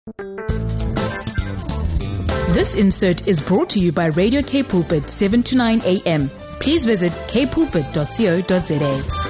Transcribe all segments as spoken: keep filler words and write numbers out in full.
This insert is brought to you by Radio K Pulpit, seven to nine a m. Please visit k pulpit dot co dot za.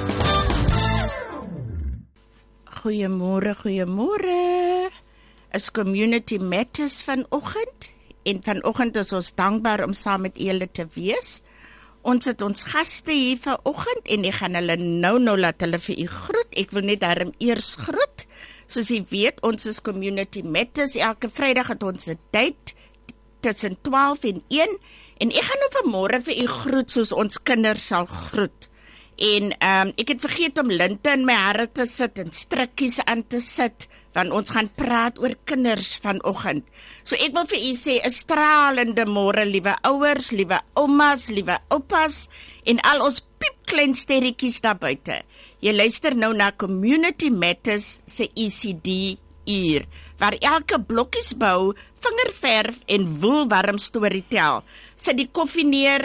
Goeiemôre, goeiemôre. Is Community Matters vanoggend en vanoggend is ons dankbaar om saam met julle te wees. Ons het ons gaste hier vanoggend en ek gaan hulle nou nou laat hulle vir u groet. Ek wil net daarom eers groet. Soos jy weet, ons is Community Matters. Elke Vrydag het ons 'n tyd tussen twaalf en een en ek gaan nou vanmôre vir u groet soos ons kinders sal groet. En um, ek het vergeet om linte in my hare te sit en strikkies aan te sit, want ons gaan praat oor kinders vanoggend. So ek wil vir u sê 'n stralende môre, liewe ouers, liewe oumas, liewe oupas en al ons piepklein sterretjies daar buite. Jy luister nou na Community Matters se E C D uur, waar elke blokkiesbou, vingerverf en woelwarm storie tel. Sit die koffie neer,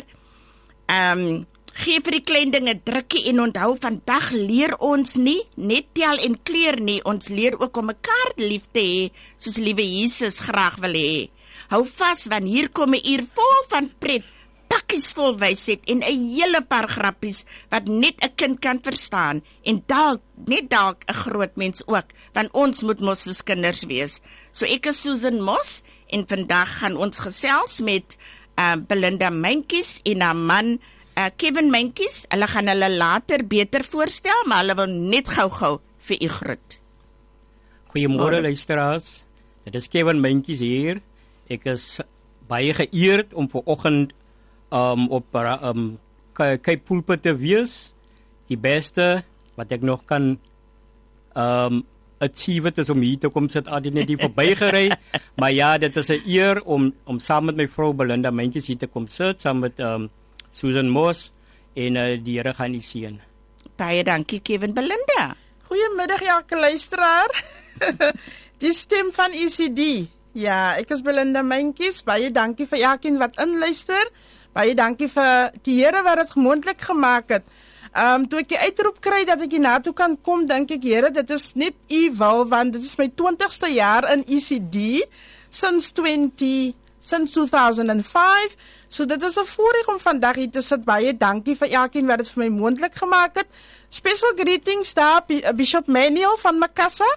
um, gee vir die klein dinge drukkie en onthou, vandag leer ons nie net tel en kleer nie, ons leer ook om mekaar lief te hê, soos liewe Jesus graag wil hê. Hou vas, want hier kom 'n uur vol van pret, pakkies vol wysheid en 'n hele paar grappies wat net 'n kind kan verstaan en dalk, net dalk 'n groot mens ook, want ons moet mos soos kinders wees. So ek is Susan Moss en vandag gaan ons gesels met uh, Belinda Mentjies en haar man uh, Kevin Mentjies. Hulle gaan hulle later beter voorstel, maar hulle wil net gou-gou vir u groet. Goeiemôre luisteraars. Dit is Kevin Mentjies hier. Ek is baie geëerd om vanoggend um, op um, K Pulpit te wees. Die beste wat ek nog kan um, achieve het is om hier te kom sit, altyd net hier verbygery. Maar ja, dit is 'n eer om om saam met my vrou Belinda Mentjies hier te kom sit, saam met um, Susan Moss en uh, die Here gaan u seën. Baie dankie Kevin. Belinda. Goeiemiddag elke luisteraar. Die stem van E C D. Ja, ek is Belinda Mentjies. Baie dankie vir elkeen wat inluister. Baie dankie vir die Here wat dit moontlik gemaak het. Um, toe ek die uitroep kry dat ek hiernatoe kan kom, dink ek, Here, dit is net u wil, want dit is my twintigste jaar in E C D, since twenty, since two thousand five, so dit is 'n voorreg om vandag hier te sit. Baie dankie vir elkeen wat dit vir my moontlik gemaak het. Special greetings daar, Bishop Manuel van Makassa.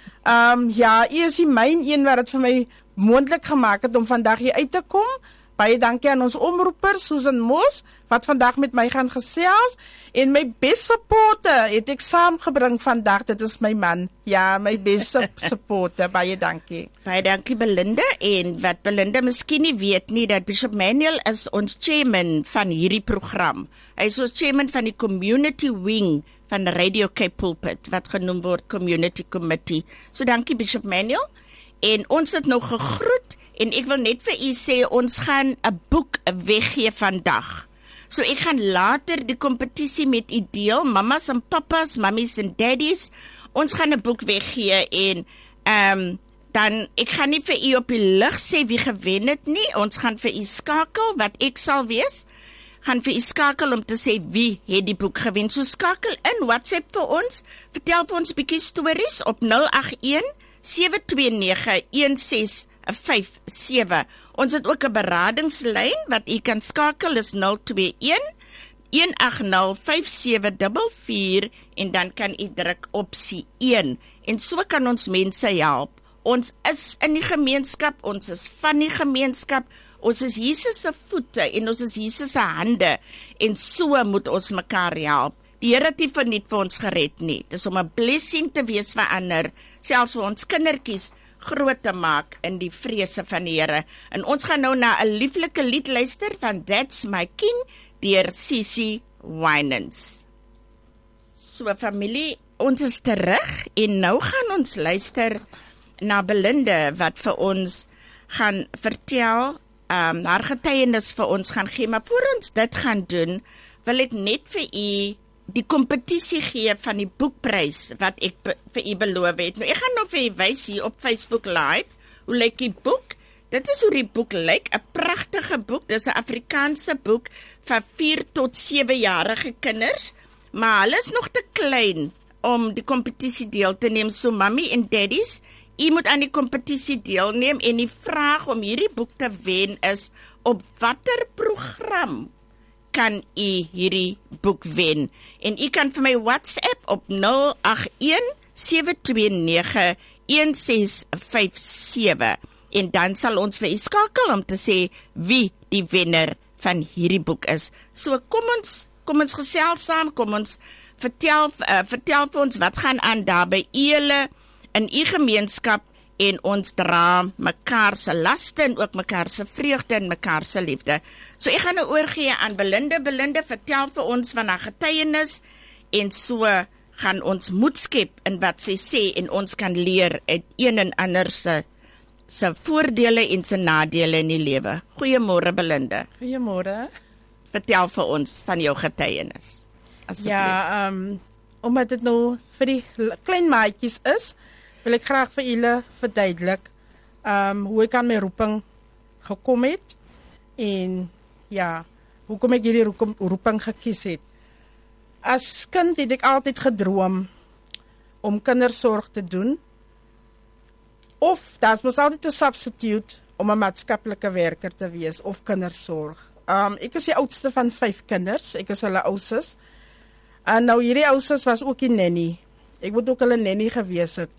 Um, ja, u is die myn een wat dit vir my moontlik gemaak het om vandag hier uit te kom. Baie dankie aan ons omroeper, Susan Moss, wat vandag met my gaan gesels. En my beste supporter het ek saamgebring vandag, dit is my man. Ja, my beste supporter, baie dankie. Baie dankie Belinda, en wat Belinda miskien nie weet nie, dat Bishop Manuel is ons chairman van hierdie program. Hy is ons chairman van die community wing van Radio K Pulpit, wat genoem word Community Committee. So dankie Bishop Manuel, en ons het nou gegroet, en ek wil net vir u sê, ons gaan 'n boek weggee vandag. So ek gaan later die kompetisie met u deel, mamas en papas, mammies en daddies. Ons gaan 'n boek weggee en um, dan, ek gaan nie vir u op die lig sê wie gewen het nie. Ons gaan vir u skakel, wat ek sal wees, gaan vir u skakel om te sê wie het die boek gewen. So skakel in WhatsApp vir ons, vertel vir ons 'n bietjie stories op nul agt een sewe twee nege een ses vyf sewe. Ons het ook 'n beradingslyn wat u kan skakel, is nul twee een een agt nul vyf sewe vier vier en dan kan u druk opsie een en so kan ons mense help. Ons is in die gemeenskap, ons is van die gemeenskap, ons is Jesus se voete en ons is Jesus se hande en so moet ons mekaar help. Die Here het nie vir net vir ons gered nie. Dis om 'n blessing te wees vir ander, selfs vir ons kindertjies groot te maak in die vrese van die Here. En ons gaan nou na 'n lieflike lied luister van That's My King deur Cici Winans. So familie, ons is terug en nou gaan ons luister na Belinda wat vir ons gaan vertel, um, haar getuienis vir ons gaan gee, maar voor ons dit gaan doen, wil ek net vir u die kompetisie gee van die boekprys wat ek be, vir u beloof het. Nou ek gaan nou vir u wys hier op Facebook Live, hoe lyk die boek? Dit is hoe die boek lyk, 'n pragtige boek, dis 'n Afrikaanse boek vir vier tot sewe jarige kinders, maar hulle is nog te klein om die kompetisie deel te neem, so mommy en daddies, u moet aan die kompetisie deelneem en die vraag om hierdie boek te wen is, op watter program kan u hierdie boek wen? En u kan vir my WhatsApp op nul agt een sewe twee nege een ses vyf sewe en dan sal ons vir u skakel om te sê wie die wenner van hierdie boek is. So kom ons kom ons gesels saam, kom ons vertel uh, vertel vir ons wat gaan aan daar by julle in u gemeenskap en ons dra mekaar se laste en ook mekaar se vreugde en mekaar se liefde. So ek gaan nou oorgee aan Belinda. Belinda, vertel vir ons van haar getuienis en so gaan ons moed skep in wat sy sê en ons kan leer uit een en ander se se voordele en se nadele in die lewe. Goeiemôre Belinda. Goeiemôre. Vertel vir ons van jou getuienis. Asseblief. Ja, um, omdat dit nou vir die klein maatjies is, wil ek graag vir julle verduidelik um, hoe ek aan my roeping gekom het en ja, hoekom ek hierdie roeping, roeping gekies het. As kind het ek altyd gedroom om kindersorg te doen, of daar mos altyd 'n substitute om 'n maatskaplike werker te wees of kindersorg. Um, ek is die oudste van vyf kinders, ek is hulle ousus. En nou hierdie ousus was ook die nanny. Ek moet ook hulle nanny gewees het.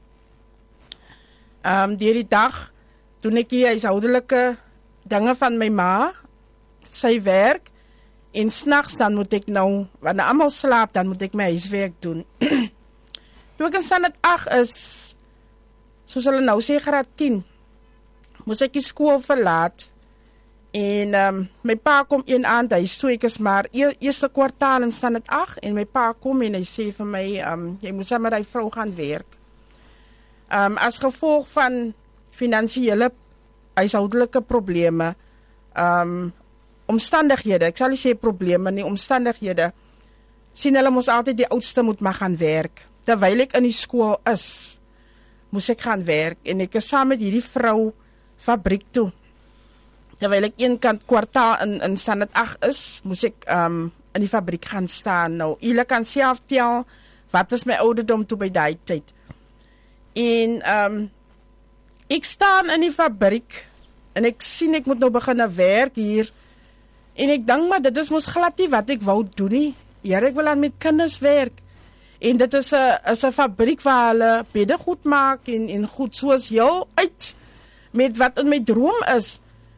Um, deur die dag, toen ek die huishoudelike dinge van my ma, sy werk, en s'nachts dan moet ek nou, wanneer almal slaap, dan moet ek my huiswerk doen. Toe ek in standaard agt is, soos hulle nou sê graad tien, moes ek die skool verlaat, en um, my pa kom een aand, hy so ek is maar e eerste kwartaal in standaard agt, en my pa kom en hy sê vir my, um, jy moet saam met die vrou gaan werk. Um, as gevolg van finansiële huishoudelike probleme, um, omstandighede, ek sal nie sê probleme nie, omstandighede, sien hulle moes altyd die oudste moet maar gaan werk. Terwyl ek in die skool is, moes ek gaan werk, en ek is saam met hierdie vrou fabriek toe. Terwyl ek een kant kwartaal in, in standaard agt is, moes ek um, in die fabriek gaan staan. Nou, julle kan self tel, wat is my ouderdom toe by die tyd. En um, ek staan in die fabriek, en ek sien ek moet nou begin werk hier, en ek dink maar, dit is mos glad nie wat ek wou doen nie. Hier, ek wil aan met kinders werk. En dit is 'n fabriek waar hulle bedde goed maak, en, en goed soos jou uit, met wat in my droom is.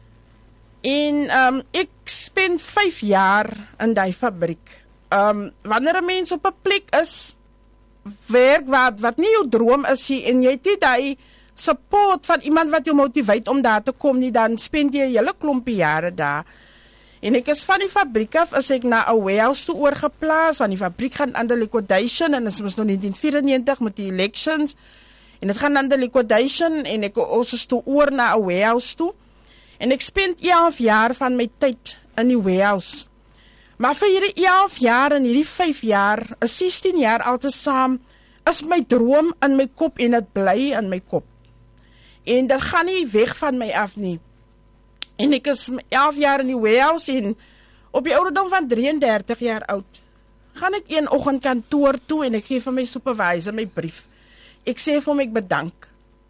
En um, ek spend vyf jaar in die fabriek. Um, wanneer 'n mens op 'n plek is, werk wat, wat nie jou droom is nie, en jy het nie die support van iemand wat jou motiveer om daar te kom nie, dan spend jy 'n hele klompie jare daar. En ek is van die fabriek af, is ek na 'n warehouse toe oorgeplaas, want die fabriek gaan aan die liquidation, en dit was nog negentien vyerennegentig met die elections, en dit gaan aan die liquidation, en ek is toe oor na 'n warehouse toe, en ek spend elf jaar van my tyd in die warehouse. Maar vir hierdie elf jaar en hierdie vyf jaar, is sestien jaar altesaam, is my droom in my kop, en dit bly in my kop. En dit gaan nie weg van my af nie. En ek is elf jaar in die warehouse, en op die ouderdom van drieëndertig jaar oud, gaan ek een oggend kantoor toe, en ek gee vir my supervisor my brief. Ek sê vir hom ek bedank.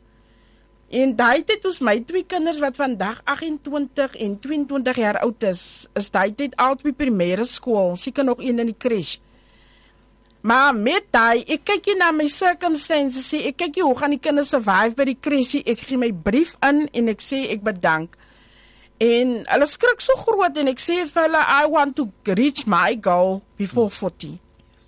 En daai tyd ons my twee kinders wat vandag agentwintig en tweeëntwintig jaar oud is, is daai tyd al twee primêre skool, seker nog een in die crash. Maar met daai, ek kyk nie na my circumstances, sê, ek kyk nie hoe gaan die kinders survive by die crash, ek gee my brief in, en ek sê ek bedank. En hulle skrik so groot, en ek sê vir hulle, I want to reach my goal before forty.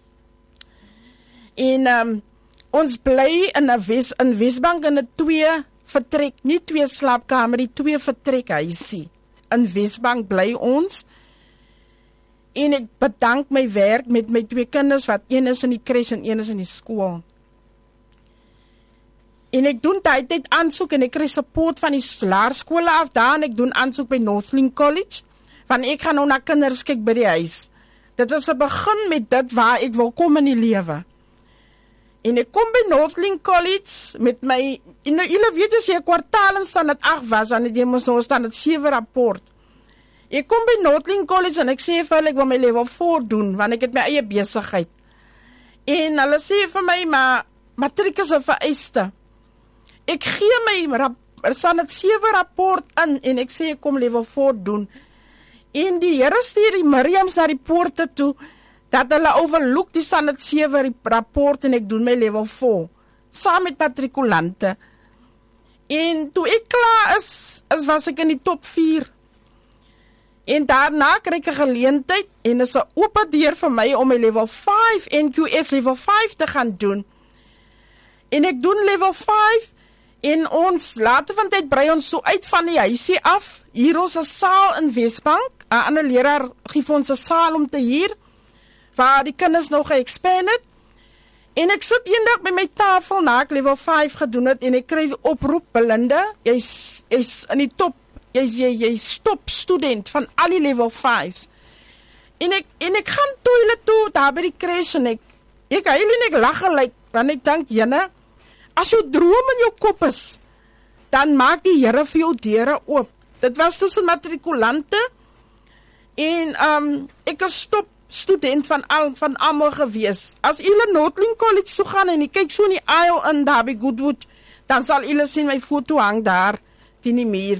En um, ons bly in 'n Wes, in Wesbank in 'n twee vertrek, nie twee slaapkamer, die twee vertrek huisie. In Wesbank bly ons, en ek bedank my werk met my twee kinders, wat een is in die crash en een is in die skool. En ek doen die tyd aansoek, en ek kry support van die laerskole af daar, en ek doen aansoek by Northlink College, want ek gaan nou na kinders kyk by die huis. Dit is 'n begin met dit waar ek wil kom in die lewe. En ek kom by Northlink College met my, en nou, julle weet as jy 'n kwartaal in standaard agt was, dan het jy mos nou standaard sewe rapport. Ek kom by Northlink College, en ek sê vir hulle, ek wil my level four doen, want ek het my eie besigheid. En hulle sê vir my, maar matriek is 'n vereiste. ek gee my rap, Sanat sewe rapport in en ek sê ek kom level four doen. En die Here stuur die Miriams na die poorte toe dat hulle overlook die Sanat sewe rapport en ek doen my level four saam met matrikulante. En toe ek klaar is, is was ek in die top vier. En daarna kry ek 'n geleentheid en is 'n oop deur vir my om my level five N Q F level five te gaan doen. En ek doen level five en ons later van tyd brei ons so uit van die huisie af. Hier ons 'n saal in Wesbank. 'n Ander leraar gee vir ons 'n saal om te huur waar die kinders nou ge-expand het. En ek sit eendag by my tafel na ek level five gedoen het en ek kry die oproep, Belinda, jy's jy's in die top, jy's jy, jy's top student van al die level fives. En ek en ek gaan toilet toe daar by die crash en ek ek huil en ek lag gelyk want ek dink, jene, as jou droom in jou kop is, dan maak die Here vir jou deure oop. Dit was tussen matrikulante en um, ek is top student van al van almal gewees. As julle Northling College toe gaan en jy kyk so in die aisle in daar by Goodwood, dan sal julle sien my foto hang daar teen die muur.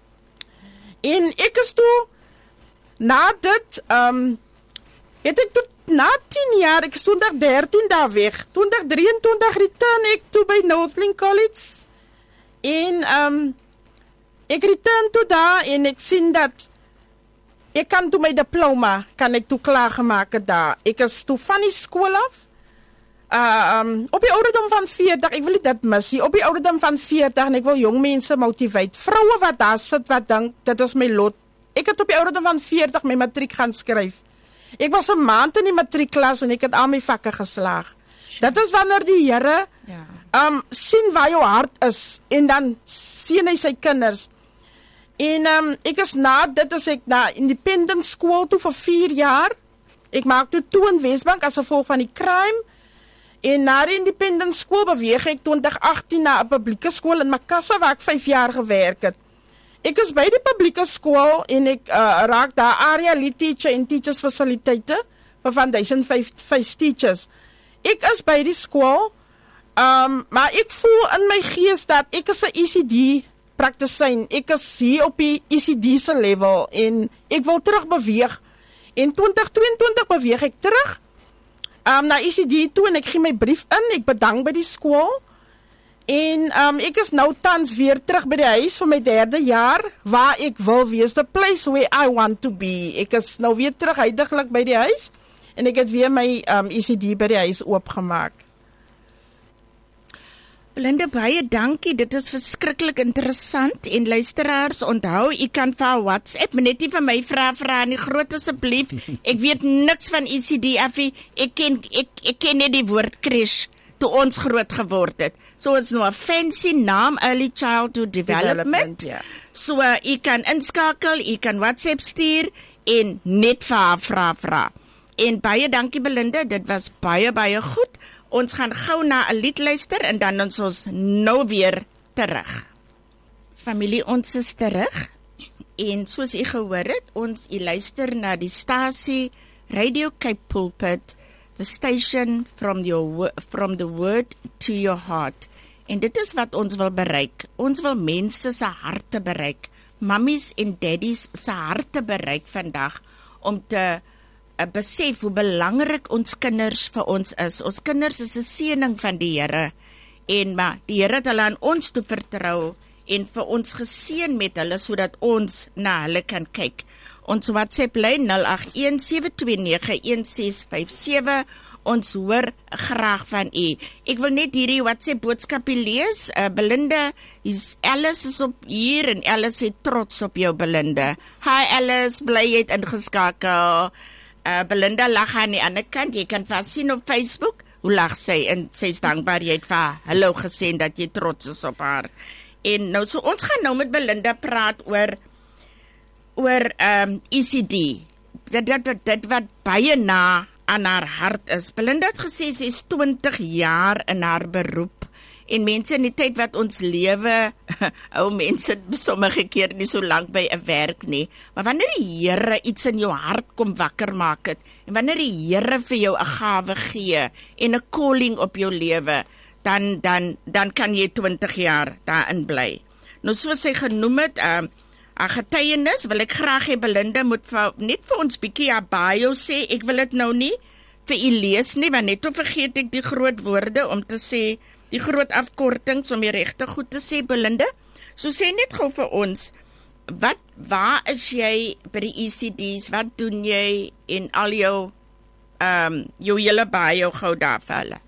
En ek is toe na dit, um, het ek toe na tien jaar, ek is twintig dertien daar weg, twintig drieëntwintig return ek toe by Northling College en um, ek return toe daar en ek sien dat ek kan toe my diploma, kan ek toe klaargemaak het daar. Ek is toe van die skool af, uh, um, op die ouderdom van veertig, ek wil nie dit mis nie, op die ouderdom van veertig en ek wil jong mense motivate, vroue wat daar sit, wat dink, dit is my lot. Ek het op die ouderdom van veertig my matriek gaan skryf. Ek was 'n maand in die matriekklas en ek het al my vakke geslaag. Dit is wanneer die Here ja. um, sien waar jou hart is en dan sien hy sy kinders. En um, ek is na dit is ek na independent school toe vir vier jaar. Ek maak toe toe in Wesbank as gevolg van die crime. En na die independent school beweeg ek twintig agtien na 'n publieke skool in Makassar waar ek vyf jaar gewerk het. Ek is by die publieke skool en ek uh, raak daar area lead teacher en teachers fasiliteite vir van duisend vyf teachers. Ek is by die skool, um, maar ek voel in my gees dat ek is 'n E C D praktisyn. Ek is hier op die E C D se level en ek wil terug beweeg. En twintig tweeëntwintig beweeg ek terug um, na E C D toe en ek gee my brief in, ek bedank by die skool. En um, ek is nou tans weer terug by die huis vir my derde jaar, waar ek wil wees, the place where I want to be. Ek is nou weer terug huidiglik by die huis, en ek het weer my um, E C D by die huis oopgemaak. Belinda, baie dankie, dit is verskriklik interessant, en luisteraars, onthou, jy kan vir haar WhatsApp, maar net nie vir my vraag vraag nie, groot asseblief, ek weet niks van E C D af, ek ken, ek, ek ken net die woord crash, toe ons groot geword het. So ons nou 'n fancy naam, Early Childhood Development. Development yeah. So uh, jy kan inskakel, jy kan WhatsApp stuur en net vir haar vra vra. En baie dankie Belinda, dit was baie baie goed. Ons gaan gou na 'n lied luister en dan ons ons nou weer terug. Familie, ons is terug. En soos jy gehoor het, ons jy luister na die stasie Radio Cape Pulpit, the station from your from the word to your heart. En dit is wat ons wil bereik. Ons wil mense se harte bereik. Mammies en daddies se harte bereik vandag om te uh, besef hoe belangrik ons kinders vir ons is. Ons kinders is 'n seëning van die Here. En maar die Here het hulle aan ons toe vertrou en vir ons geseën met hulle sodat ons na hulle kan kyk. Ons WhatsApp lyn nul agt een sewe twee nege een ses vyf sewe. Ons hoor graag van u. Ek wil net hierdie WhatsApp boodskapie lees. Uh, Belinda, is Alice is op hier en Alice is trots op jou, Belinda. Hi Alice, bly jy het ingeskakel. Uh, Belinda lag aan die ander kant. Jy kan vas sien op Facebook. Hoe lag sy? En sy is dankbaar jy het vir haar hallo gesê dat jy trots is op haar. En nou so ons gaan nou met Belinda praat oor oor um, E C D, dit, dit, dit, dit wat baie na aan haar hart is. Belinda het gesê sy is twintig jaar in haar beroep, en mense in die tyd wat ons lewe, ou mense sommige keer nie so lank by 'n werk nie, maar wanneer die Here iets in jou hart kom wakker maak het, en wanneer die Here vir jou 'n gawe gee, en 'n calling op jou lewe, dan dan dan kan jy twintig jaar daarin bly. Nou soos sy genoem het, uh, 'n getuienis, wil ek graag hê Belinda moet vir, net vir ons bietjie haar bio sê. Ek wil dit nou nie vir u lees nie, want net toe vergeet ek die groot woorde om te sê, die groot afkortings om die regte goed te sê, Belinda. So sê net gou vir ons, wat, waar is jy by die E C D's, wat doen jy in al jou, um, jou hele bio gou daar vir hulle?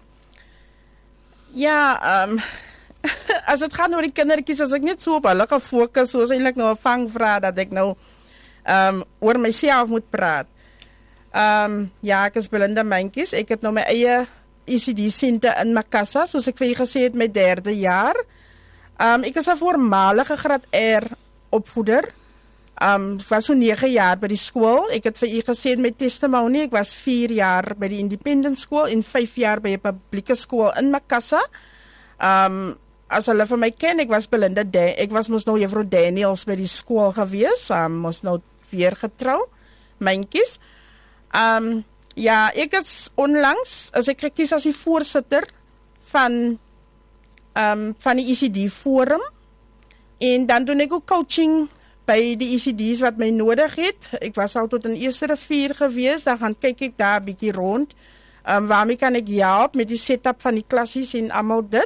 Ja, um, as het gaan oor die kindertjies, as ek net so op hulle gaan fokus, soos eintlik nou 'n vangvraag, dat ek nou um, oor myself moet praat. Um, ja, ek is Belinda Mentjies, ek het nou my eie E C D-sente in Makassa, soos ek vir jy gesê het, my derde jaar. Um, ek is 'n voormalige graad R opvoeder. Um, ek was so nege jaar by die skool. Ek het vir u gesê in my testimony, ek was vier jaar by die Independent School en vyf jaar by 'n publieke skool in Makassa. Um, as hulle vir my ken, ek was Belinda Dan, ek was mos nou juffrou Daniels by die skool gewees, um, mos nou weer getrou, Mentjies. Um, ja, ek is onlangs, as ek gekies as die voorsitter van, um, van die E C D Forum, en dan doen ek ook coaching by die E C D's wat my nodig het. Ek was al tot in Eerste Rivier gewees, dan gaan kyk ek daar 'n bietjie rond, um, waarmee kan ek help met die setup van die klassies en almal dit.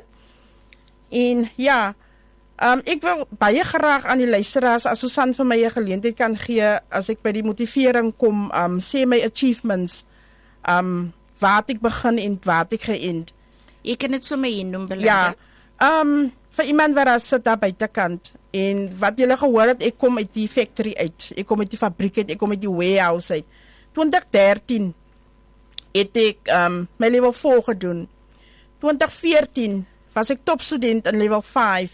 En ja, um, ek wil baie graag aan die luisteraars, as Susan vir my 'n geleentheid kan gee, as ek by die motivering kom, um, sê my achievements, um, waar ek begin en waar ek geënd. Jy kan dit sommer hier noem, Belinda. Ja, um, vir iemand wat daar sit daar buitekant, en wat julle gehoor het, ek kom uit die factory uit, ek kom uit die fabriek uit, ek kom uit die warehouse uit. twintig dertien het ek um, my level four gedoen. twintig veertien was ek topstudent in level five.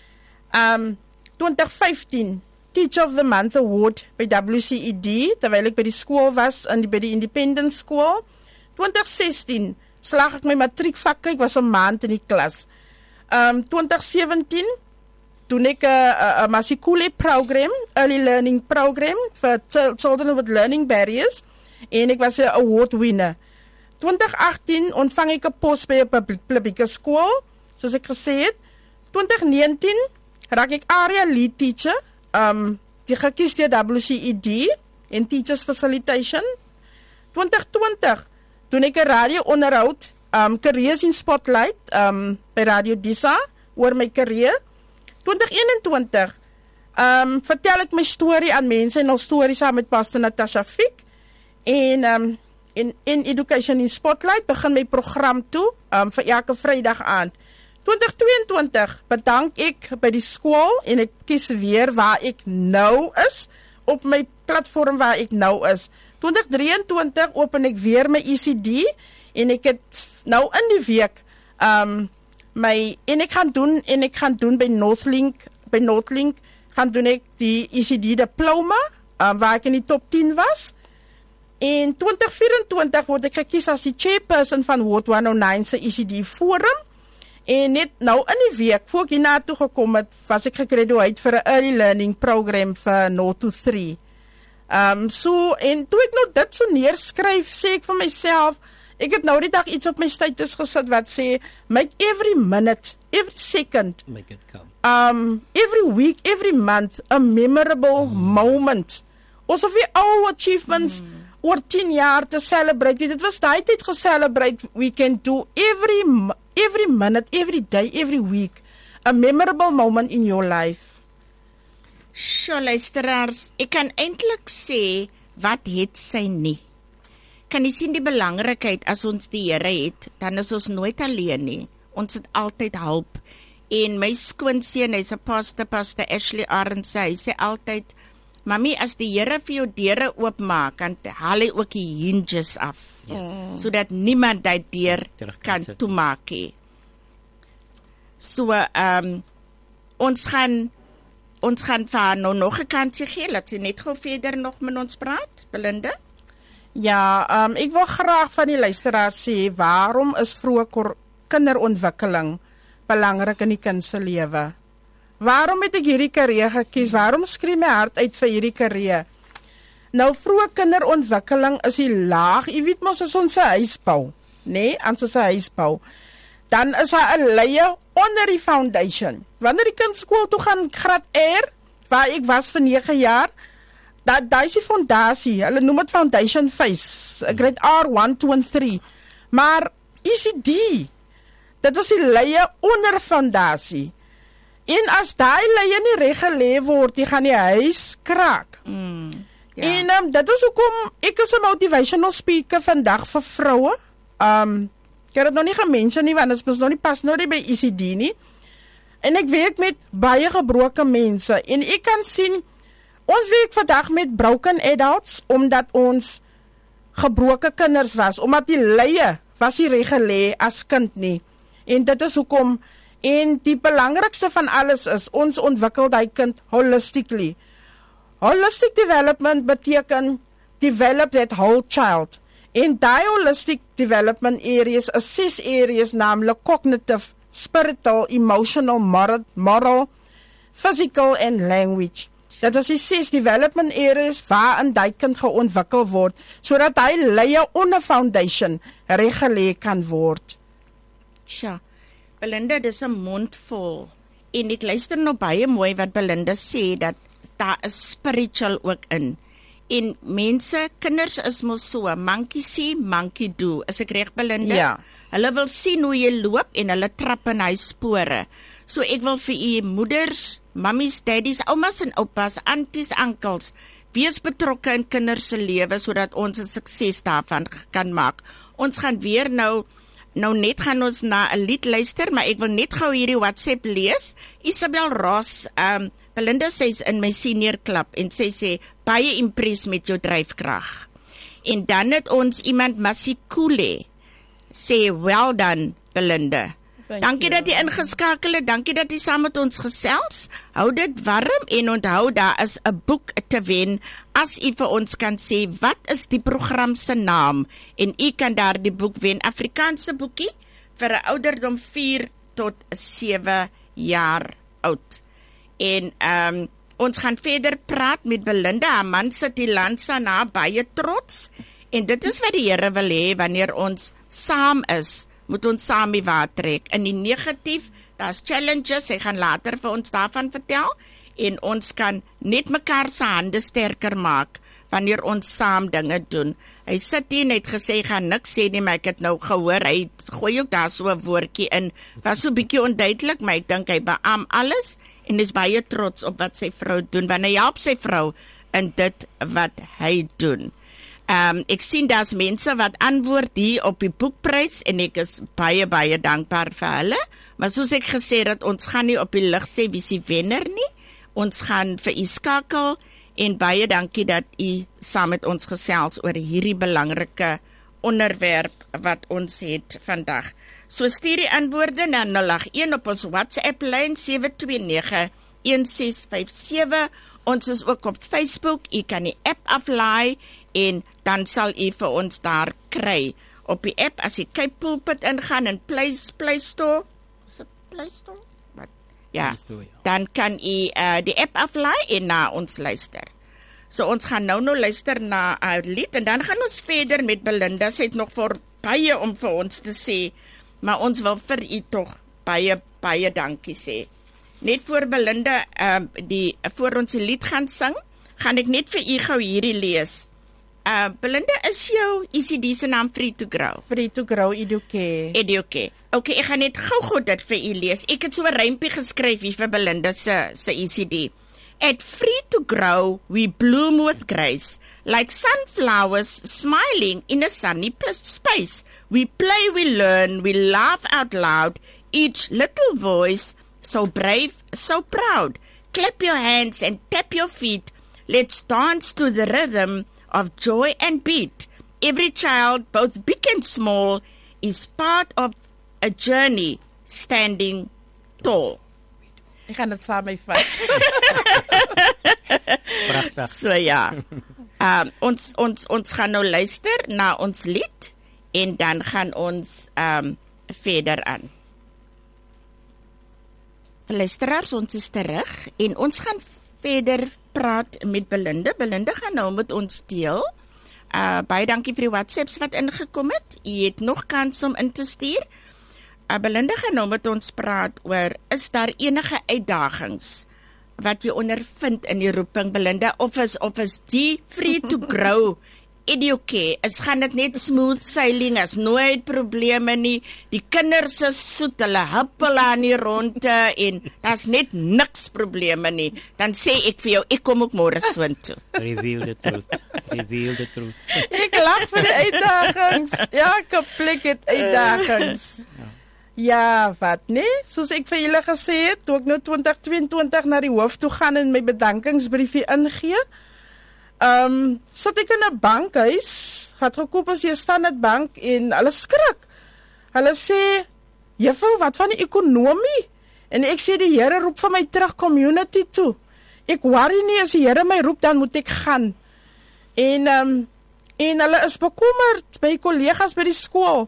Um, twintig vyftien Teacher of the Month Award by W C E D, terwyl ek by die skool was, in die, by die Independent School. twintig sestien slag ek my matriekvakke, ek was 'n maand in die klas. Um, twintig sewentien doen ek 'n Masikule program, early learning program for children with learning barriers, en ek was 'n award winner. twintig agtien ontvang ek 'n pos by 'n publieke skool, soos ek gesê het. twintig negentien raak ek area lead teacher, um, die gekies deur W C E D en Teachers Facilitation. twintig twintig doen ek 'n radio onderhoud, um, Careers in Spotlight, um, by Radio Disa, oor my carrière. twintig eenentwintig um, vertel ek my storie aan mense, en al stories saam met Pastor Natasha Fick, en um, in, in Education in Spotlight begin my program toe, um, vir elke Vrydag aand. twintig tweeëntwintig bedank ek by die skool, en ek kies weer waar ek nou is, op my platform waar ek nou is. twintig drieëntwintig open ek weer my E C D, en ek het nou in die week, um, my, en ek gaan doen, en ek gaan doen by Northlink, by Northlink, gaan doen ek die E C D diploma, um, waar ek in die top tien was. En twintig vyerentwintig word ek gekies as die chairperson van Ward honderdnege se E C D Forum. En net nou in die week, voor ek hierna toe gekom het, was ek gegraduate vir 'n early learning program vir zero to three. Um, so, en toe ek nou dit so neerskryf, sê ek vir myself, ek het nou die dag iets op my status gesit wat sê, make every minute, every second, Make it come. um, every week, every month, a memorable mm. moment. Asof jy ou achievements mm. oor tien jaar te celebrate. Dit was daai tyd ge-celebrate, we can do every, every minute, every day, every week, a memorable moment in your life. Sjoe, luisteraars, ek kan eintlik sê, wat het sy nie? Kan jy sien die belangrikheid, as ons die Here het, dan is ons nooit alleen nie. Ons het altyd hulp. En my skoonseun, hy's 'n pastor, Pastor Ashley Arendse, hy sê altyd, Mami, as die Here vir jou deure oopmaak, kan haal hy ook die hinges af, yes. sodat niemand daai deur kan toemaak nie. So, um, ons gaan ons gaan vir haar nou nog 'n kansie gee, laat sy net gou verder nog met ons praat, Belinda. Ja, um, ek wil graag van die luisteraars sê, waarom is vroeë kinderontwikkeling belangrik in die kind se lewe? Waarom het ek hierdie karier gekies? Waarom skree my hart uit vir hierdie karier? Nou, vroeë kinderontwikkeling is die laag, jy weet mos as ons 'n huis bou, nê, nee, as ons 'n huis bou, dan is daar 'n leier onder die foundation. Wanneer die kind skool toe gaan, graad R, waar ek was vir nege jaar, dat daai is die fondasie. Hulle noem dit foundation phase, grade R one, two and three. Maar E C D, dit is die leier onder fondasie. En as daai leier nie reg gelê word, die gaan die huis kraak. Mm, ja. En um, dit is hoekom ek is 'n motivational speaker vandag vir vroue. Um, ek het dit nog nie gemention nie, want dit is nog nie pas nou nie by E C D nie. En ek werk met baie gebroke mense. En ek kan sien, ons werk vandag met broken adults, omdat ons gebroke kinders was, omdat die leie was nie reg gelê as kind nie. En dit is hoekom, en die belangrikste van alles is, ons ontwikkel die kind holistically. Holistic development beteken, develop that whole child. En die holistic development areas is six areas, namelijk cognitive, spiritual, emotional, moral, moral physical en language. Dat is die six development areas waarin die kind geontwikkel word, sodat hy leie onder foundation reg gelê kan word. Sja, Belinda, dis 'n mond vol. En ek luister nou baie mooi wat Belinda sê, dat daar is spiritual ook in. En mense, kinders is mos so, monkey see, monkey do. Is ek reg, Belinda? Ja. Hulle wil sien hoe jy loop en hulle trap in hy spore. So ek wil vir u moeders, mammies, daddies, oumas en oupas, aunties, onkels, wees betrokke in kinders se lewe sodat ons 'n sukses daarvan kan maak. Ons gaan weer nou Nou net gaan ons na 'n lied luister, maar ek wil net gou hierdie WhatsApp lees. Isabel Ross, um, Belinda sê in my senior club, en sy sê, baie impress met jou dryfkrag. En dan het ons iemand, Masikule, sê, well done, Belinda. Thank Dankie you. dat jy ingeskakel het, dankie dat jy saam met ons gesels. Hou dit warm en onthou, daar is 'n boek te wen, as u vir ons kan sê, wat is die program se naam? En u kan daar die boek wen, Afrikaanse boekie, vir 'n ouderdom vier tot sewe jaar oud. En um, ons gaan verder praat met Belinda, haar man sit die Lansa na, baie trots, en dit is wat die Here wil hê, wanneer ons saam is, moet ons saam die water trek. In die negatief, daar's challenges, hy gaan later vir ons daarvan vertel, en ons kan net mekaar se hande sterker maak, wanneer ons saam dinge doen. Hy sit hier en het gesê, hy gaan niks sê nie, maar ek het nou gehoor, hy gooi ook daar so 'n woordjie in, was so bietjie onduidelik, maar ek dink hy beam alles, en is baie trots op wat sy vrou doen, want hy help sy vrou in dit wat hy doen. Um, ek sien daar's mense wat antwoord hier op die boekprys, en ek is baie, baie dankbaar vir hulle, maar soos ek gesê het, ons gaan nie op die lig sê wie se wenner nie, ons gaan vir u skakel, en baie dankie dat u saam met ons gesels oor hierdie belangrike onderwerp wat ons het vandag. So stuur die antwoorde na nul agt een op ons WhatsApp lyn sewe twee nege een ses vyf sewe. Ons is ook op Facebook, u kan die app aflaai, en dan sal u vir ons daar kry. Op die app, as jy Cape Pulpit ingaan in Play, Play Store, is het Play Store? Wat? Ja, Play Store, ja. Dan kan u uh, die app aflaai en na ons luister. So ons gaan nou nou luister na 'n uh, lied, en dan gaan ons verder met Belinda. Sy het nog vir baie om vir ons te sê, maar ons wil vir u tog baie, baie dankie sê. Net voor Belinda, uh, die, voor ons die lied gaan sing, gaan ek net vir u gou hierdie lees. Uh, Belinda, is jou E C D se naam Free to Grow? Free to Grow Educare. Educare. Okay, ek gaan net gou-gou dit vir u lees. Ek het so 'n rympie geskryf hier vir Belinda se se E C D. At Free to Grow, we bloom with grace, like sunflowers smiling in a sunny space. We play, we learn, we laugh out loud, each little voice, so brave, so proud. Clap your hands and tap your feet. Let's dance to the rhythm of joy and beat. Every child, both big and small, is part of a journey standing tall. Ek gaan dit saam met vat. Pragtig. So ja. Um, ons ons ons gaan nou luister na ons lied, en dan gaan ons um, verder aan. Luisteraars, ons is terug, en ons gaan verder praat met Belinda. Belinda gaan nou met ons deel. Uh, baie dankie vir die WhatsApps wat ingekom het. Jy het nog kans om in te stuur. Uh, Belinda gaan nou met ons praat oor, is daar enige uitdagings wat jy ondervind in die roeping, Belinda, of is, of is die free to grow educate, is gaan dit net smooth sailing, is nooit probleme nie, die kinders is soet, hulle huppel aan die ronde en daar's net niks probleme nie, dan sê ek vir jou, ek kom ook môre soontoe. Reveal the truth. Reveal the truth. Ek lag vir die uitdagings. Ja, kompleet het uitdagings. Ja, wat nee? Soos ek vir julle gesê het, toe ek nou twintig tweeëntwintig na die hoof toe gaan en my bedankingsbriefie ingee, um, sit ek in 'n bankhuis, het gekoop as jy Standard Bank en hulle skrik. Hulle sê, juffrou, wat van die ekonomie? En ek sê, die Here roep vir my terug community toe. Ek worry nie, as die Here my roep, dan moet ek gaan. En, um, en hulle is bekommerd by kollegas by die skool.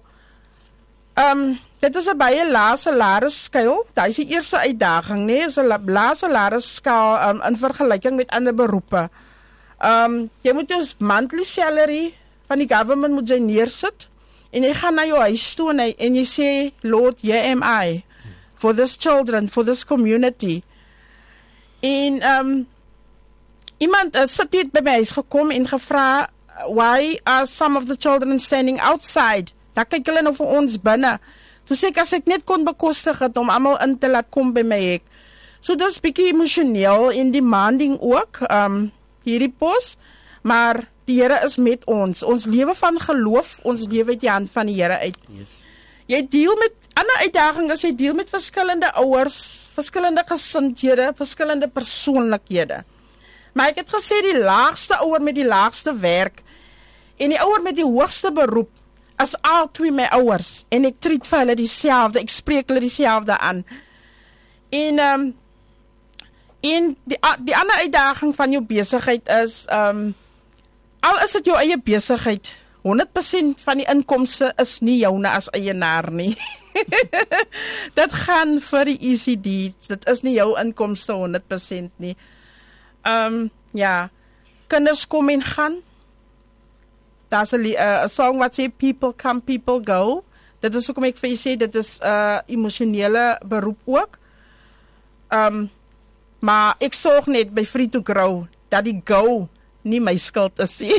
Um, dit is 'n baie lae salarisskuil. Dit is die eerste uitdaging, nee, is 'n lae salarisskuil um, in vergelyking met ander beroepe. Um, jy moet jou monthly salary van die government moet jy neersit en jy gaan na jou huis toe en, hy, en jy sê, Lord, here am I for this children, for this community. En um, iemand uh, sit hier by my huis gekom en gevra, why are some of the children standing outside? Daar kyk hulle nou vir ons binne. Toe sê ek, as ek net kon bekostig het om almal in te laat kom by my hek. So dis bietjie emosioneel en demanding ook, um, hierdie pos, maar die Here is met ons. Ons lewe van geloof, ons lewe uit die hand van die Here uit. Yes. Jy deel met, ander uitdaging is, jy deel met verskillende ouers, verskillende gesindhede, verskillende persoonlikhede. Maar ek het gesê, die laagste ouer met die laagste werk, en die ouer met die hoogste beroep, as al twee my ouers, en ek treat vir hulle dieselfde, ek spreek hulle dieselfde aan. En, um, en die, die ander uitdaging van jou besigheid is, um, al is dit jou eie besigheid, honderd persent van die inkomste is nie joune as eienaar nie. Dit gaan vir die E C D, dit is nie jou inkomste honderd persent nie. Um, ja, kinders kom en gaan. Daar's 'n uh, song wat sê, people come, people go. Dit is ook om ek vir jy sê, dit is 'n uh, emosionele beroep ook. Um, maar ek sorg net by Free to Grow, dat die go nie my skuld is nie.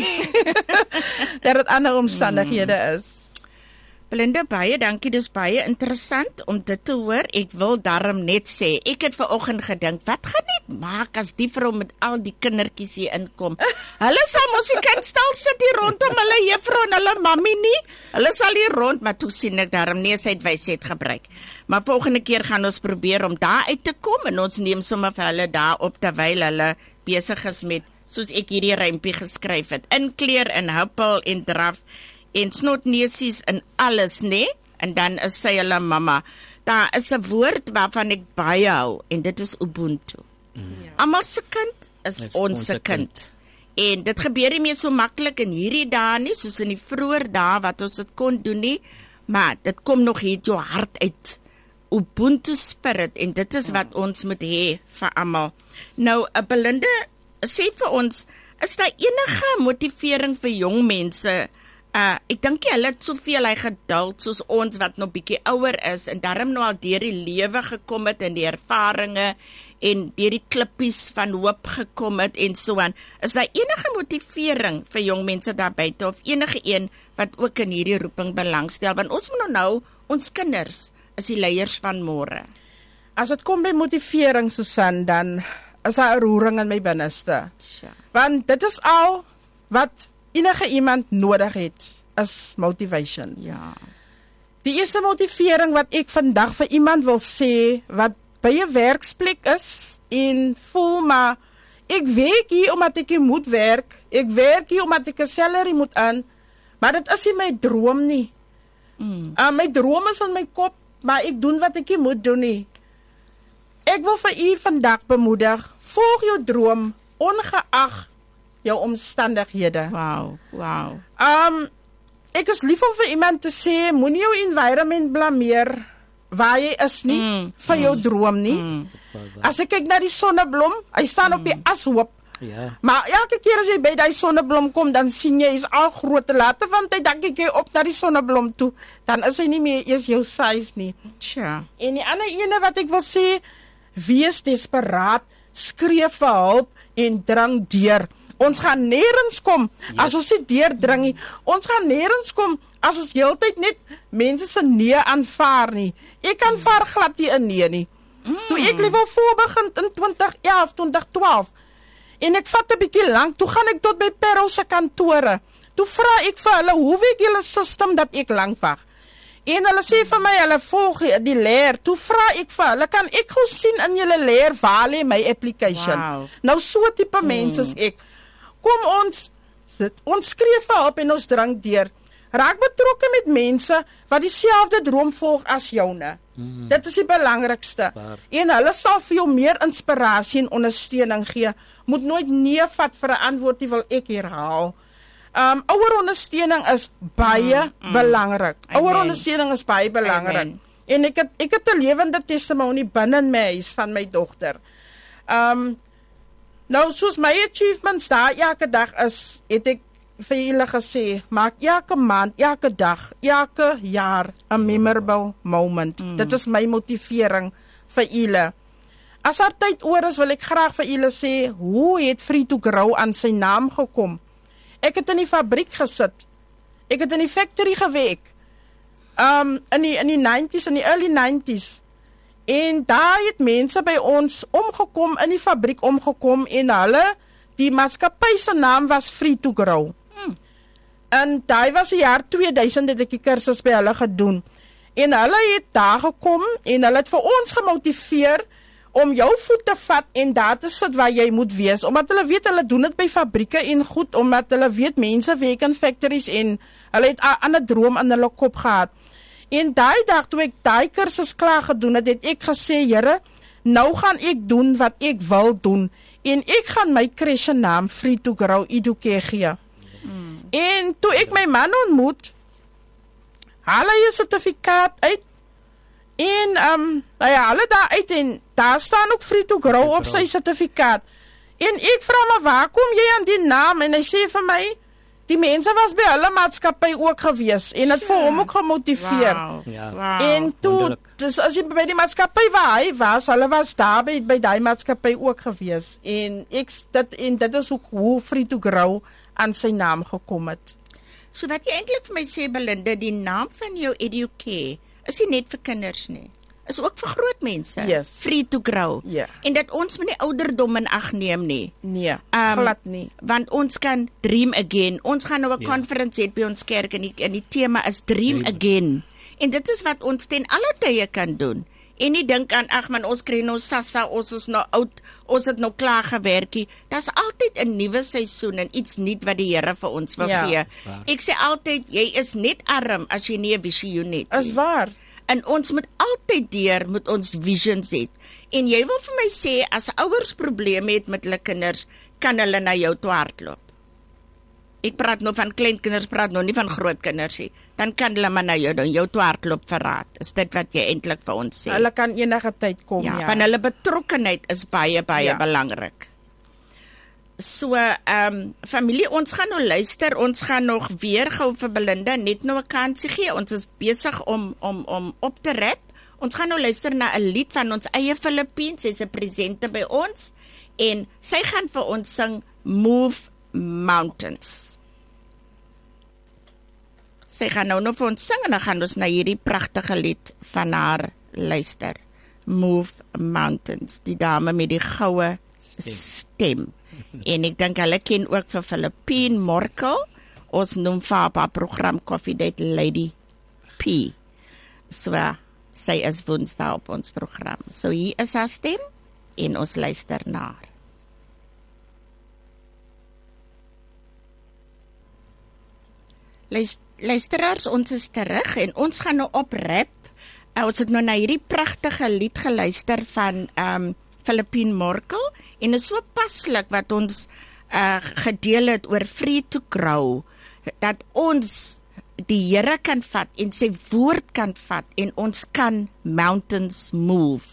Dat het ander omstandighede is. Belinda, baie dankie, dis baie interessant om dit te hoor. Ek wil daarom net sê, ek het vanoggend gedink, wat gaan net maak as die vrou met al die kindertjies hier inkom? Hulle sal mos die kindstal sit hier rondom hulle juffrou en hulle mammy nie. Hulle sal hier rond, maar toe sien ek daarom nie, sy het wysheid gebruik. Maar volgende keer gaan ons probeer om daar uit te kom en ons neem sommer vir hulle daar op terwyl hulle besig is met, soos ek hierdie rympie geskryf het, inkleer en huppel en draf en snotneusies en alles, nee? En dan is sy hulle mamma. Daar is 'n woord waarvan ek baie hou en dit is Ubuntu. Mm. Almal se kind is Is ons se ons kind. kind. En dit gebeur nie meer so maklik in hierdie dae nie, soos in die vroeë dae wat ons dit kon doen nie, maar dit kom nog hier uit jou hart uit. Ubuntu spirit, en dit is wat ons moet hê vir almal. Nou, Belinda, sê vir ons, is daar enige motivering vir jong mense? Uh, ek dink jy, hulle het soveel hy geduld soos ons wat nog bietjie ouer is en daarom nou al deur die lewe gekom het en die ervarings en deur die klippies van hoop gekom het en so aan. Is daar enige motivering vir jong mense daar buite of enige een wat ook in hierdie roeping belangstel? Want ons moet nou nou, ons kinders is die leiers van môre. As dit kom by motivering, Susan, dan is daar 'n roering in my binneste. Sure. Want dit is al wat enige iemand nodig het, is motivation. Ja. Die eerste motivering wat ek vandag vir iemand wil sê, wat by 'n werksplek is, en voel maar, ek werk hier omdat ek hier moet werk, ek werk hier omdat ek 'n salary moet aan, maar dit is nie my droom nie. Mm. Uh, my droom is in my kop, maar ek doen wat ek hier moet doen nie. Ek wil vir u vandag bemoedig, volg jou droom, ongeag jou omstandighede. Wow, wow. Um, ek is lief om vir iemand te sê, moenie jou environment blameer waar jy is nie, mm, vir jou mm, droom nie. Mm. As ek kyk na die sonneblom, hy staan mm. op die ashoop, Ja. Maar elke keer as jy by die sonneblom kom, dan sien jy is al groot. Later van tyd dan kyk jy op na die sonneblom toe, dan is hy nie meer eers jou size nie. Tja. En die ander ene wat ek wil sê, wees desperaat, skree vir hulp en drang deur. Ons gaan nêrens kom as ons nie deurdring nie. Ons gaan nêrens kom as ons heeltyd net mense se nee aanvaar nie. Ek kan vaar glad nie 'n nee nie. Mm. Toe ek level voor begin in twintig elf, twintig twaalf en ek vat 'n bietjie lank, toe gaan ek tot by Perro se kantore. Toe vra ek vir hulle, hoe weet julle system dat ek lank wag? En hulle sê vir my, hulle volg die leer. Toe vra ek vir hulle, kan ek gou sien in julle leer waar lê my application? Wow. Nou so tipe mm. mense is ek. Kom ons sit, ons skree vir hulp en ons drink deur. Raak betrokke met mense wat dieselfde droom volg as joune. Mm. Dit is die belangrikste. Waar. En hulle sal vir jou meer inspirasie en ondersteuning gee. Moet nooit nee vat vir 'n antwoord, die wil ek herhaal. Um, ouer ondersteuning is baie mm, mm. belangrik. Ouer ondersteuning is baie belangrik. Amen. En ek het ek het 'n lewende testimonie binne in my huis van my dogter. Um nou soos my achievements daar elke dag is, het ek vir julle gesê, maak elke maand, elke dag, elke jaar 'n memorable moment. Mm. Dit is my motivering vir julle. As daar tyd oor is, wil ek graag vir julle sê, hoe het Free to Grow aan sy naam gekom? Ek het in die fabriek gesit. Ek het in die factory gewerk. Um, in die, in die nineties, in die early nineties. En daar het mense by ons omgekom, in die fabriek omgekom, en hulle, die maatskappy se naam was Free to Grow. Hmm. En daai was die jaar tweeduisend, het ek die kursus by hulle gedoen. En hulle het daar gekom, en hulle het vir ons gemotiveer, om jou voet te vat en daar te sit waar jy moet wees, omdat hulle weet, hulle doen dit by fabrieke en goed, omdat hulle weet, mense werk in factories en hulle het 'n ander droom in hulle kop gehad. En daai dag, toe ek daai kursus klaar gedoen het, het ek gesê, Here, nou gaan ek doen wat ek wil doen, en ek gaan my crash naam Free to Grow Educare gee. Hmm. En toe ek my man ontmoet, haal hy 'n sertifikaat uit, en um, hy haal het daar uit, en daar staan ook Free to Grow op sy sertifikaat. En ek vra maar, waar kom jy aan die naam? En hy sê vir my, die mense was by hulle maatskappy ook gewees, en het vir hom ook gemotiveer. Wow. Ja. Wow. En toe, dus as jy by die maatskappy waar hy was, hulle was daar by, by die maatskappy ook gewees. En, ek, dit, en dit is ook hoe Free to Grow aan sy naam gekom het. So wat jy eintlik vir my sê, Belinda, die naam van jou Educare is nie net vir kinders nie. Is ook vir groot mense. Yes. Free to Grow. Ja. En dat ons moet nie ouderdom in ag neem nie. Nee, Um, glad nie. Want ons kan dream again. Ons gaan nou 'n Ja. conference hê by ons kerk en die, en die tema is dream, Dream. again. En dit is wat ons ten alle tye kan doen. En nie dink aan, ag man, ons kry nou sassa, ons is nou oud, ons het nou klaar gewerkie. Daar's altyd 'n nuwe seisoen en iets nuut wat die Here vir ons wil Ja. gee. Waar. Ek sê altyd, jy is net arm as jy nie 'n visioen het nie. Is waar. En ons moet altyd deur moet ons visions het. En jy wil vir my sê, as ouers probleme het met hulle kinders, kan hulle na jou toe hardloop. Ek praat nou van kleinkinders, praat nou nie van grootkinders nie. Dan kan hulle maar na jou doen, jou toe hardloop vir raad. Is dit wat jy eintlik vir ons sê? Hulle kan enige tyd kom, ja, ja. van hulle betrokkenheid is baie, baie Ja. belangrik. So, ehm um, familie, ons gaan nou luister, ons gaan nog weer gou vir Belinda net nou 'n kansie gee. Ons is besig om om om op te rap. Ons gaan nou luister na 'n lied van ons eie Filippien. Sy's 'n presente by ons en sy gaan vir ons sing Move Mountains. Sy gaan nou nog vir ons sing en dan gaan ons na hierdie pragtige lied van haar luister. Move Mountains, die dame met die goue stem. stem. En ek dink hulle ken ook vir Filippien Morkel. Ons noem vir haar haar program Coffee Date Lady P. So, sy is Woensdae op ons program. So hier is haar stem en ons luister na haar. Luister, luisteraars, ons is terug en ons gaan nou op rap. Uh, ons het nou na hierdie pragtige lied geluister van um, Filippien Morkel en is so paslik wat ons uh, gedeel het oor Free to Grow, dat ons die Here kan vat en sy woord kan vat en ons kan mountains move.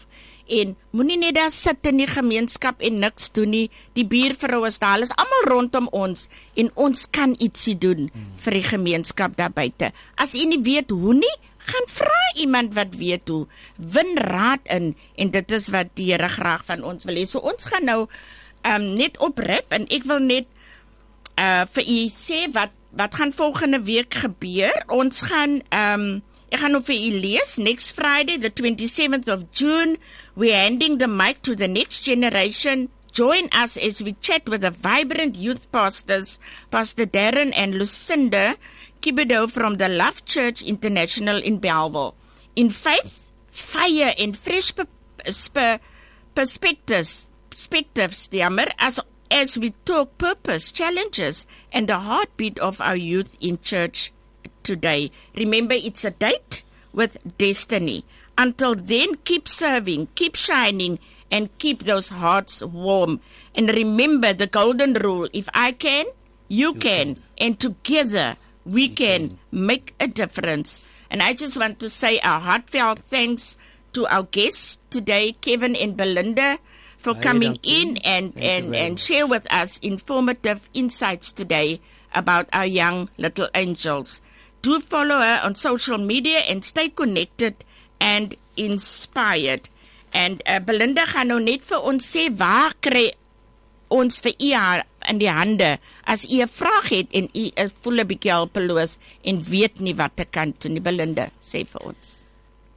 En moenie net daar sit in die gemeenskap en niks doen nie. Die buurvrou is daar, hulle is almal rondom ons en ons kan ietsie doen vir die gemeenskap daar buite. As jy nie weet hoe nie, gaan vra iemand wat weet hoe. Win raad in en dit is wat die Here graag van ons wil hê. So ons gaan nou um, net oprip en ek wil net uh, vir u sê wat wat gaan volgende week gebeur. Ons gaan um, ek gaan nou vir u lees. Next Friday, the twenty-seventh of June, we're handing the mic to the next generation. Join us as we chat with the vibrant youth pastors, Pastor Darren and Lucinda Kibido from the Love Church International in Bellville. In faith, fire and fresh per, per, perspectives, perspectives jammer, as, as we talk purpose, challenges, and the heartbeat of our youth in church today. Remember, it's a date with destiny. Until then, keep serving, keep shining, and keep those hearts warm. And remember the golden rule, if I can, you, you can. can. And together, we can make a difference. And I just want to say a heartfelt thanks to our guests today, Kevin and Belinda, for Hi, coming in and, and, and share with us informative insights today about our young little angels. Do follow her on social media and stay connected and inspired. And uh, Belinda gaan nou net vir ons sê, waar kry ons vir u haar in die hande, as u 'n vraag het en u is voel 'n bietjie hulpeloos en weet nie wat te kan doen nie. Belinda, sê vir ons.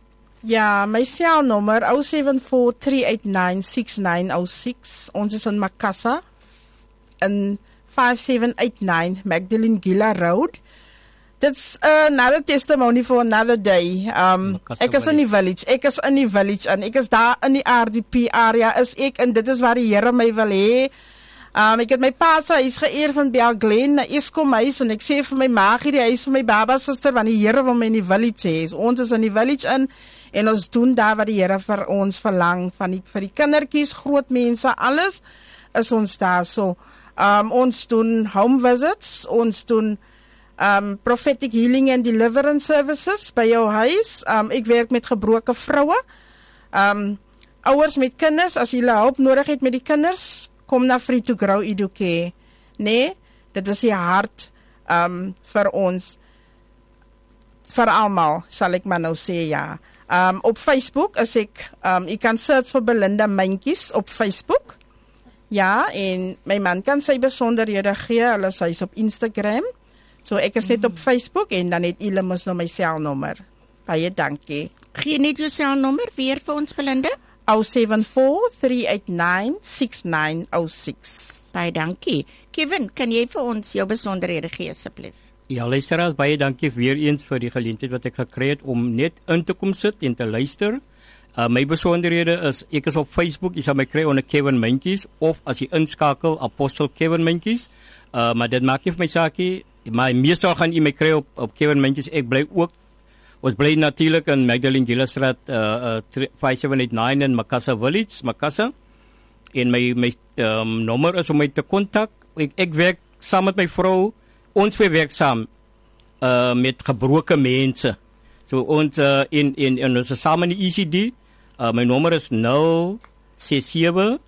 Ja, my selnommer zero seven four three eight nine six nine zero six. Ons is in Makassa in five seven eight nine Magdalene Gila Road. That's another testimony for another day. Um, ek is in die village. Ek is in die village en ek is daar in die R D P area is ek en dit is waar die Here my wil hê. Um, ek het my pa se huis geëer van Belglen na Eskom huis en ek sê vir my ma gee die huis vir my baba suster want die Here wil my in die village hê. So, ons is in die village in en ons doen daar wat die Here vir ons verlang van die vir die kindertjies, groot mense, alles is ons daar. So, um, ons doen home visits, ons doen Um, prophetic healing and deliverance services by jou huis. Um, ek werk met gebroke vroue. Um, ouers met kinders, as julle hulp nodig het met die kinders, kom na Free to Grow Educare. Nee, dit is die hart um, vir ons, vir almal, sal ek maar nou sê, ja. Um, op Facebook is ek, um, ek kan search vir Belinda Mentjies op Facebook. Ja, en my man kan sy besonderhede gee, hulle is hy's op Instagram. So ek is net op Facebook en dan het julle mos nou my selnommer. Baie dankie. Gee net jou selnommer weer vir ons, Belinda. zero seven four three eight nine six nine zero six. Baie dankie. Kevin, kan jy vir ons jou besonderhede gee asseblief? Ja, luisteraars, baie dankie weer eens vir die geleentheid wat ek gekry het om net in te kom sit en te luister. Uh, my besonderhede is, ek is op Facebook, jy sal my kry onder Kevin Mentjies, of as jy inskakel, Apostel Kevin Mentjies. Uh, maar dit maak nie vir my saakie. Maar meestal gaan jy my kry op, op Kevin Mentjies. Ek bly ook, ons bly natuurlijk in Magdalene Gila Straat uh, uh, five seven eight nine in Makassa Village, Makassa. En my, my um, nommer is om my te kontak. Ek, ek werk saam met my vrou, ons twee werk saam uh, met gebroke mense. So ons, uh, in, in, in ons is saam in die E C D. Uh, my nommer is zero six seven,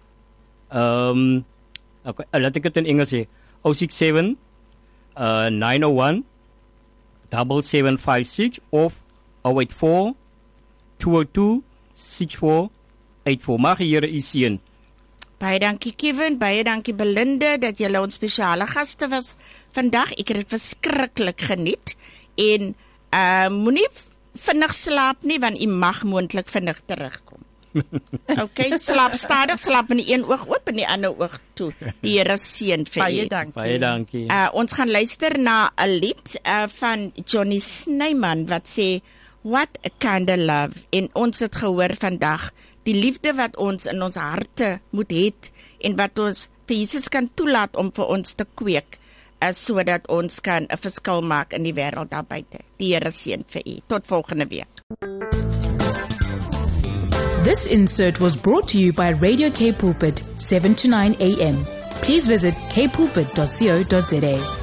um, okay, laat ek het in Engels sê, zero six seven Uh, nine zero one seven seven five six of zero eight four two zero two six four eight four. Mag die Here u seën. Baie dankie Kevin, baie dankie Belinda dat julle ons spesiale gaste was vandag. Ek het dit verskriklik geniet en uh, moenie vinnig slaap nie want u mag moontlik vinnig terugkom. Okay, slaap stadig, slaap met die een oog oop en die ander oog toe. Die Here seën vir u. Baie dankie. Baie dankie. Uh, ons gaan luister na 'n lied uh, van Johnny Snyman wat sê What a Kind of Love. En ons het gehoor vandag die liefde wat ons in ons harte moet hê en wat ons vir Jesus kan toelaat om vir ons te kweek, uh, sodat ons kan 'n verskil maak in die wêreld daar buite. Die Here seën vir u. Tot volgende week. This insert was brought to you by Radio K Pulpit, seven to nine a.m. Please visit k pulpit dot co dot za.